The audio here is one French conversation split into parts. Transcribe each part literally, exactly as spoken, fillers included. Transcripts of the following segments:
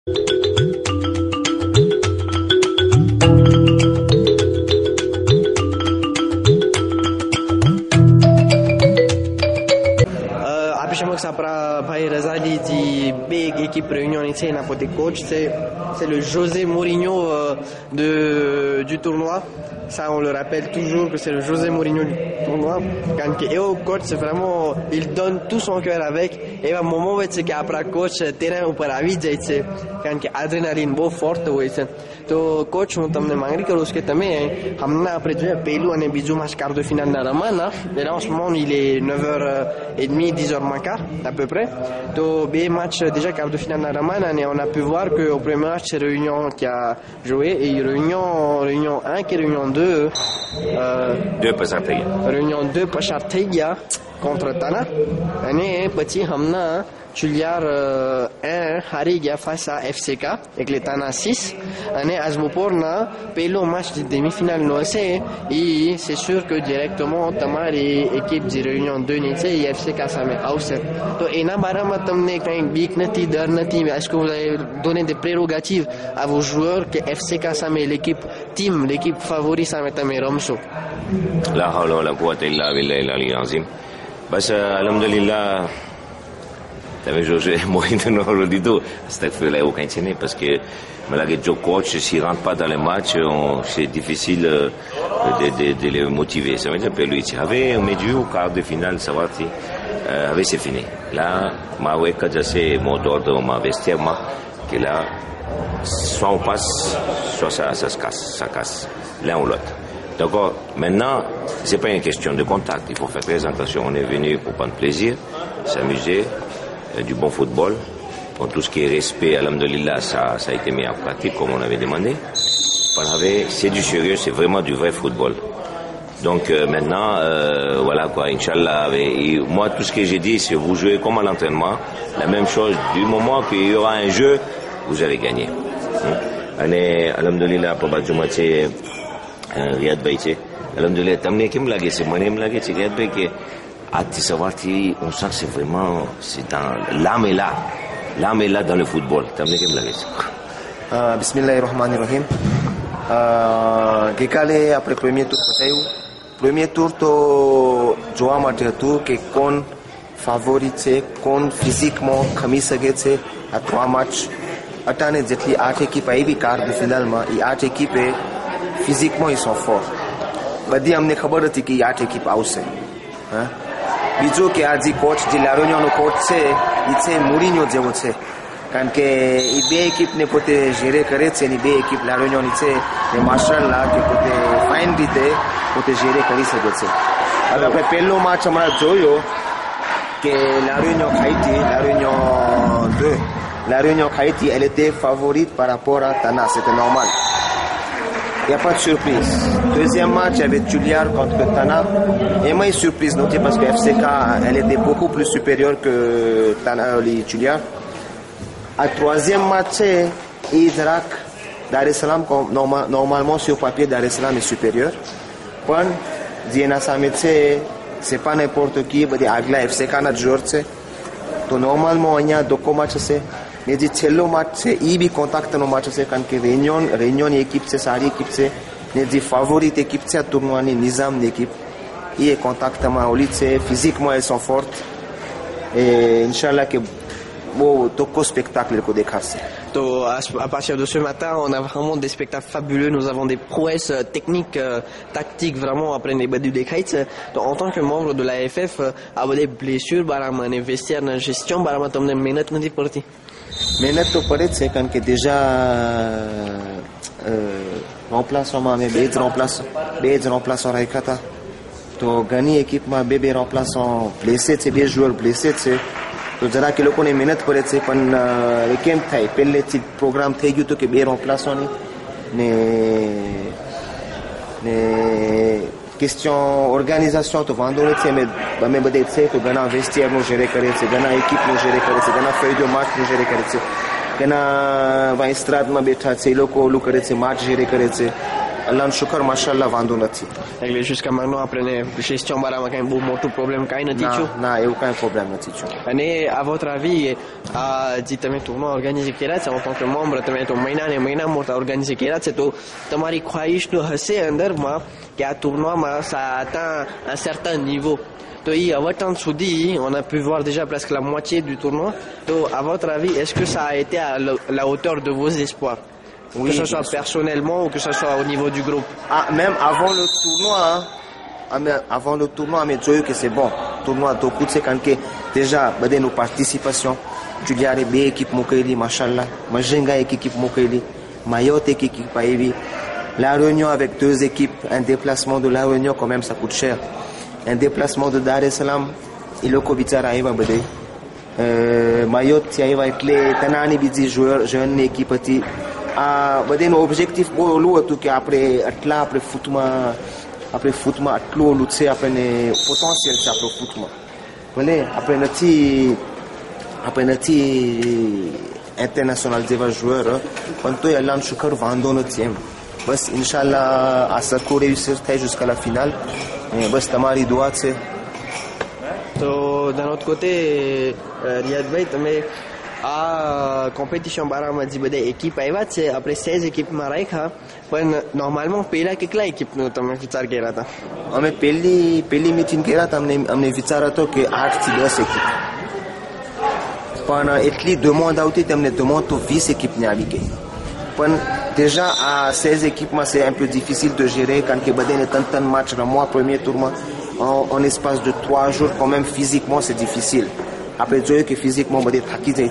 Sapra Bhai Razali di big équipe Réunion ici n'a pas de coach, c'est c'est le José Mourinho euh, de du tournoi. Ça on le rappelle toujours que c'est le José Mourinho du tournoi. Quand il est au coach, c'est vraiment il donne tout son cœur avec. Et à un moment où c'est qu'après coach terrain ऊपर આવી જાય છે કારણ કે adrénaline બહુ forte હોય છે. તો કોચ હું તમને માંગણી કરું છું કે તમે હમણાં આપણે જોઈએ પહેલું અને બીજું match quart de finale ના રમાના. Et là en ce moment il est neuf heures trente, dix heures moins quart à peu près. Donc B match déjà quart de finale na Ramana et on a pu voir que au premier match c'est Réunion qui a joué et Réunion Réunion un qui est Réunion deux euh, deux Pasartegia. Réunion deux Pasartegia contre Tana. Et petit Hamna Chuliar euh, un Hariga face à F C K avec les Tana six. Et Azmoporna pelo match de demi-finale no c'est et c'est sûr que directement Tamari équipe de Réunion deux nice et F C K ça met out. Donc ena barama tamne kain big nati dar nati est-ce que vous avez donné des prérogatives à vos joueurs que F C K ça met l'équipe team l'équipe favorite ça met tamé Romso. La hawla wala quwwata illa billahi al-aliyyil azim. Bas alhamdulillah avec José Mourinho le dit tout, c'est fait là aucun tient parce que malgré que le coach s'il rentre pas dans les matchs, c'est difficile de, de, de les motiver. Ça veut dire que lui il avait un milieu au quart de finale, ça va dire, euh, avait c'est fini. Là, ma ouais quand j'ai mon ordre, ma vestiaire, moi, que là, soit on passe, soit ça, ça se casse, ça casse, l'un ou l'autre. D'accord. Maintenant, c'est pas une question de contact. Il faut faire très attention. On est venu pour prendre plaisir, s'amuser. Du bon football, pour tout ce qui est respect, alhamdulillah, ça, ça a été mis en pratique comme on avait demandé. C'est du sérieux, c'est vraiment du vrai football. Donc euh, maintenant, euh, voilà quoi, Inch'Allah. Et moi, tout ce que j'ai dit, c'est vous jouez comme à l'entraînement, la même chose. Du moment qu'il y aura un jeu, vous allez gagner. Année, alhamdulillah, pour Badjoumaté, Riyad Baïté. Alhamdulillah, t'amener qui me l'a c'est moi qui me l'a dit, c'est Riyad Baïté. On sent que c'est vraiment, c'est dans l'âme est là, l'âme est là dans le football. Uh, Bismillahirrahmanirrahim. Gekale après le premier tour, premier tour to joa માટે હતું કે કોણ ફેવરિટ છે, કોણ ફિઝિકમાં ખમી શકે છે આ trois match. અટાને જેટલી આઠ એકિપ આવી quart de finale એ આઠ એકિપે ફિઝિકમાં ils sont forts. બધી અમને ખબર હતી કે આઠ એકિપ આવશે. હા બીજું કે આ જે કોચ જે લારોનિયાનો કોચ છે એ છે મુરીન્યો જેવો છે કારણ કે એ બે એકિપને પોતે ઝેરે કરે છે અને બે એકિપ લારોનિયાની છે એ માશાઅલ્લાહ કે પોતે ફાઇન રીતે પોતે ઝેરે કરી શકે છે. હવે આપણે પહેલો મેચ હમણાં જોયો કે લારોનિયા ખાઈતી લારોનિયા deux લારોનિયા ખાઈતી elle était favorite par rapport à Tana, c'était normal. Il n'y a pas de surprise. Deuxième match, il y avait Juliard contre Tana. Et moi, une surprise notée parce que F C K, elle était beaucoup plus supérieure que Tana et Juliard. À troisième match, Idrak, Dar es Salaam, normalement sur papier, Dar es Salaam est supérieur. पण Diana Samet, c'est pas n'importe qui, mais Agla F C K n'a joueur. Donc normalement, il y a deux matchs. Mais du cello match c'est il bi contact no match c'est quand que réunion réunion équipe c'est sari équipe c'est mais du favorite équipe c'est tournoi ni nizam d'équipe il est contact ma olit c'est physiquement elles sont fortes et inchallah que bon tout spectacle ko dekhar-se. Donc à partir de ce matin, on a vraiment des spectacles fabuleux. Nous avons des prouesses techniques, euh, tactiques vraiment après les badus des kites. Donc en tant que membre de la F F, avoir des blessures, baram investir dans la gestion, baram tomber minute nanti parti. મહેનત તો પડે જ છે કારણ કે déjà remplaçant mais બે જ remplaçant બે જ remplaçant રાખ્યા હતા તો ઘણી એકિપમાં બે બે remplaçant blessé છે બે joueurs blessé છે તો જરા કે લોકોને મહેનત પડે છે પણ એ કેમ થાય પહેલેથી પ્રોગ્રામ થઈ ગયું તો કે બે remplaçant ની ને ને question organisation તો વાંધો નથી અમે અમે બધે છે તો ઘણા વેસ્ટિયરનું gérer કરે છે ઘણા એકિપનું gérer કરે છે ઘણા ફeuille de match નું gérer કરે છે ઘણા વાઇસ્ટ્રાદમાં બેઠા છે એ લોકો ઓલું કરે છે match gérer કરે છે અલ્લાહનો શુકર માશાઅલ્લાહ વાંધો નથી. એટલે jusqu'à maintenant આપણે gestion બારામાં કઈ બહુ મોટું પ્રોબ્લેમ કાંઈ નથી થયું? ના, એવું કાંઈ પ્રોબ્લેમ નથી થયું. અને à votre avis આ જે તમે tournoi organisé કર્યા છે en tant que membre, તમે તો મહિના ને મહિના મોટા ઓર્ગેનાઇઝ કર્યા છે, તો તમારી ખ્વાહિશ તો હશે અંદરમાં કે આ tournoiમાં ça atteint un certain niveau. तो ये अवटन सुधी, on a pu voir déjà presque la moitié du tournoi. Donc, à votre avis, est-ce que ça a été à la hauteur de vos espoirs? Oui, que ce soit personnellement ou que ce soit au niveau du groupe? Ah, même avant le tournoi, hein, avant le tournoi, mais Dieu que c'est bon. Tournoi, donc, c'est quand que déjà, ben, nos participations, tu y as les B équipes Mokaili, machallah, Majenga équipe Mokaili, Mayotte équipe Paevi. La Réunion avec deux équipes, un déplacement de la Réunion, quand même, ça coûte cher. Un déplacement de Dar es Salaam, il est au Bitzara Aïva Bede. Mayotte, Aïva avec les Tanani Bizi joueurs, jeunes équipe. Ah, Bede, nos objectifs, bon, l'eau, tout cas, après, Atla, après Foutma, après Foutma, Atlo, l'outsé, après les potentiels, c'est après Foutma. Voilà, après notre, après notre international des joueurs, quand il y a l'an Choukar, Vando, notre team. Bas, Inch'Allah, à ça, qu'on réussir jusqu'à la finale. बस તમારી દુઆ છે. તો d'un autre côté Riyadh ભાઈ, તમે આ કોમ્પિટિશન બારામાં જે બધા એકિપ આવ્યા છે, આપણે seize એકિપમાં રાખ્યા, પણ નોર્માલમાં પહેલા કેટલા એકિપનો તમે વિચાર કર્યા હતા? અમે પહેલી પહેલી મીટિંગ કર્યા હતા, અમને અમને વિચાર હતો કે આઠ થી દસ એકિપ, પણ એટલી demande આવતી તમને demande તો વીસ એકિપની આવી ગઈ. પણ déjà à seize équipes, c'est un peu difficile de gérer quand il y a tant de matchs dans le premier tournoi. En, en espace de trois jours, quand même, physiquement, c'est difficile. Après, je que physiquement, on va être acquis.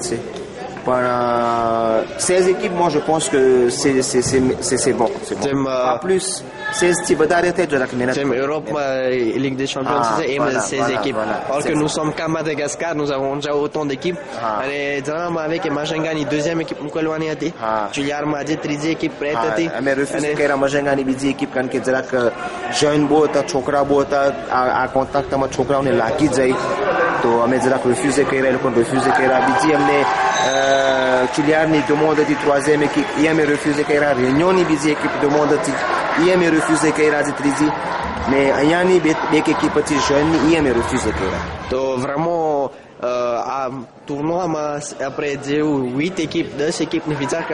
Pendant seize équipes, moi, je pense que c'est, c'est, c'est, c'est, c'est bon. C'est bon. Pas plus. seize types d'arrêtés de la communauté. Europe, Ligue des Champions, ah, c'est voilà, seize voilà, équipes. Voilà, Alors que nous ça. sommes qu'à Madagascar, nous avons déjà autant d'équipes. Ah. Allez, Drama avec Majengani, deuxième équipe, Moukolwani a dit. Juliar Madi, troisième équipe, prête à dire. Mais refusé qu'il y a Majengani, deuxième équipe, quand il y a que jeune bota, chokra bota, à contact avec chokra, on est là, qui dit. तो हमें जरा refusé qu'il y a le refusé qu'il y a dit हमने Juliar ni demande de troisième équipe, il y a mais refusé qu'il y a réunion ni deuxième équipe demande de il y a mais refusé qu'il y a dit trizi, mais il y a ni एक équipe petit jeune, il y a mais refusé qu'il y a. तो vraiment à tournoi, après huit équipes, dix équipes,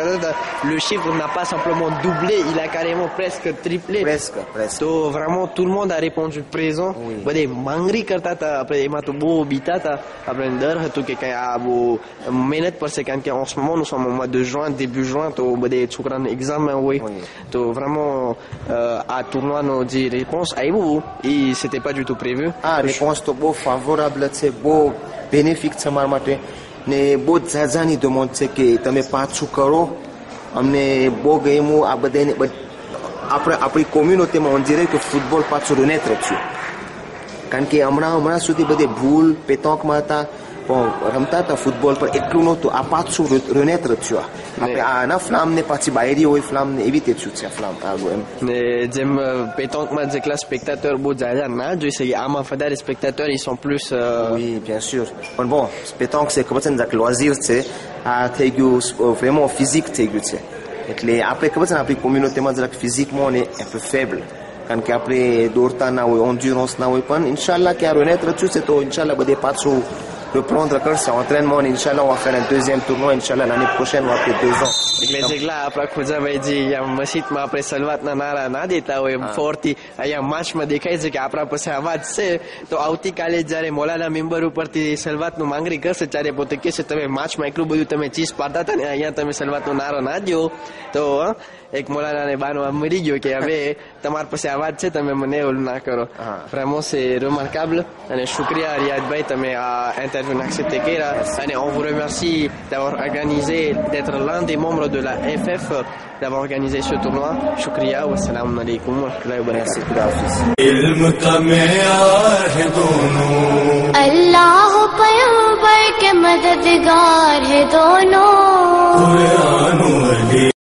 le chiffre n'a pas simplement doublé, il a carrément presque triplé. Presque, presque. Donc vraiment tout le monde a répondu présent. Oui. Mangri karta ta, après il m'a tout beau bita ta, après d'heure tout que quand a beau minute parce que en ce moment nous sommes au mois de juin, début juin, to bade chukran examen oui. Donc vraiment à tournoi nos dit réponse à vous et c'était pas du tout prévu. Ah réponse to beau favorable, c'est beau bénéfique તમારા માટે ને બહુ જાજાની demande છે કે તમે પાછું કરો, અમને બહુ ગમ્યું આ બધાને. આપણે આપણી કોમ્યુનિટીમાં on dirait que ફૂટબોલ પાછું renaître થયું, કારણ કે હમણાં હમણાં સુધી બધે ભૂલ પેતોકમાં હતા, રમતા હતા ફૂટબોલ, પણ એટલું નહોતું. આ પાછું renaître થયું. આપણે આના ફ્લામને પાછી બાયરી હોય ફ્લામને એવી રીતે થયું છે આ ફ્લામ આગળ એમ. ને જેમ પેતોકમાં જેટલા સ્પેક્ટેટર બહુ જાજા ના જોઈ શકે, આમાં વધારે spectator ils sont plus oui bien sûr. પણ bon pétanque c'est comme ça un loisir છે, આ થઈ ગયું vraiment physique થઈ ગયું છે. એટલે આપણે ખબર છે ને આપણી કોમ્યુનિટીમાં જરાક ફિઝિકમાં on est un peu faible, કારણ કે આપણે દોડતા ના હોય, endurance ના હોય, પણ ઇન્શાલ્લાહ કે આ renaître થયું છે તો ઇન્શાલ્લાહ બધે પાછું reprendre કરશે entraînement. Inch'Allah, on va faire un deuxième tournoi. Inch'Allah, l'année prochaine, on va faire deux ans. એટલે જેટલા આપણા ખુજાભાઈજી અહીંયા મસ્જિદમાં આપણે સલવાતના નારા ના દેતા હોય ફોરથી અહીંયા માર્ચમાં દેખાય છે કે આપણા પાસે અવાજ છે, તો આવતીકાલે જ્યારે મૌલાના મેમ્બર ઉપરથી સલવાતનું માંગણી કરશે ત્યારે પોતે કહેશે તમે માર્ચમાં એટલું બધું તમે ચીઝ પાડતા હતા ને અહીંયા તમે સલવાતનો નારો ના દો, તો એક મૌલાનાને બાનો મળી ગયો કે હવે તમારા પાસે અવાજ છે, તમે મને ઓલું ના કરો. Vraiment c'est remarquable અને શુક્રિયા રિયાદભાઈ, તમે આ interview accepté કર્યા અને on vous remercie d'avoir organisé, d'être l'un des membres de la F F, d'avoir organisé ce tournoi. Shukriya wa assalamu alaikum wa rahmatullahi wa barakatuh. ilm ka me'ar hai dono, Allah paygambар ke madadgar hai dono, Quran